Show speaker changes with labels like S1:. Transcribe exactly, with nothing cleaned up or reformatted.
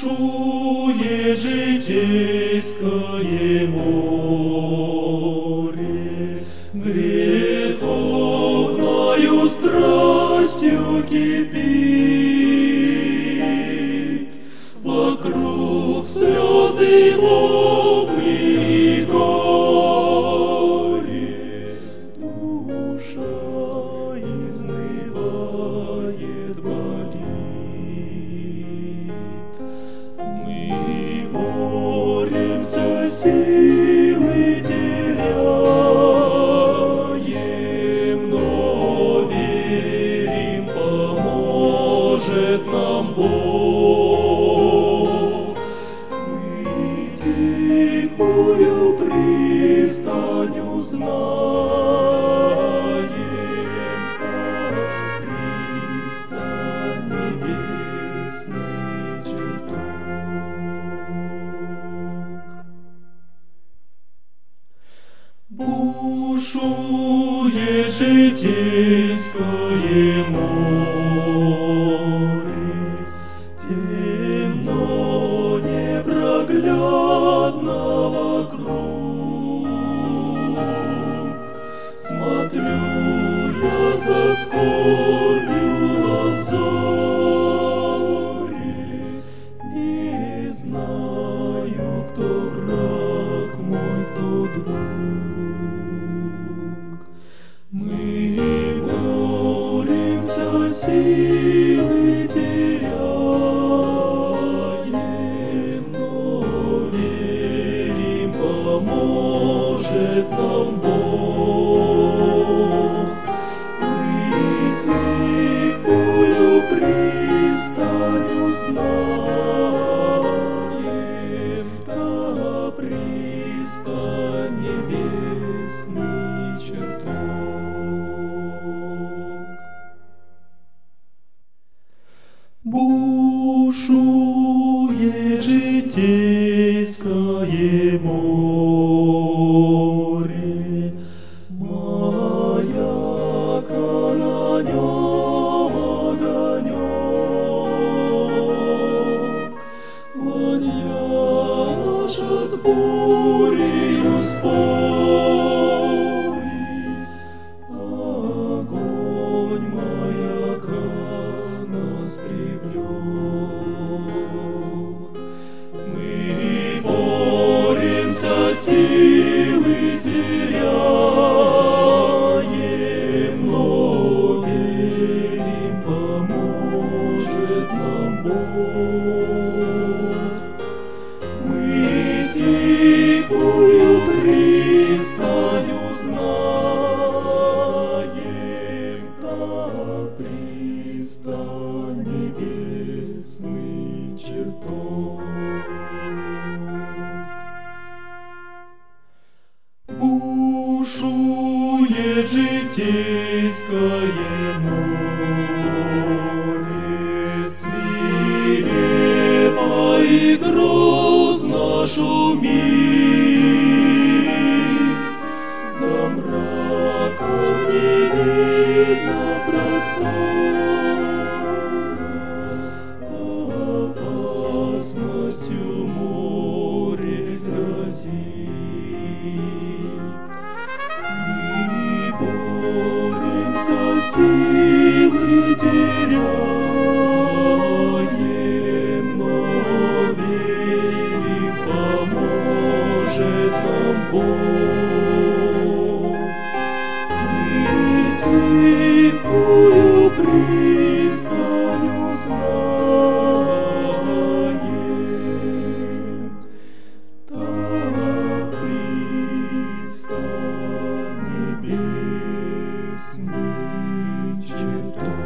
S1: Бушует житейское море, греховною страстью кипит. Вокруг слезы, вопли и горе, душа изнывает, болит. Мы боремся, силы теряем, но верим, поможет нам Бог. Мы тихую пристань узнаем, как пристань небесный чертог. Бушует житейское море, темно, непроглядно вокруг. Смотрю я за скорбью в обзоре, не знаю, кто враг мой, кто друг. Мы боремся, силы теряем, но верим, поможет нам Бог. Мы тихую пристань узнаем, та пристань небесный чертог. Бушует житейское море, маяка на нем огонек. Ладья наша с бурею спорит, огонь маяка нас привлек. Мы боремся, силы теряем, но верим, поможет нам Бог. Мы тихую пристань узнаем, та пристань небесный чертог. Бушует житейское море, свирепо и грозно шумит. За мраком не видно простора, опасностью море грозит. Мы боремся, силы теряем, но верим, поможет нам Бог. Мы тихую пристань узнаем, та пристань небесный чертог.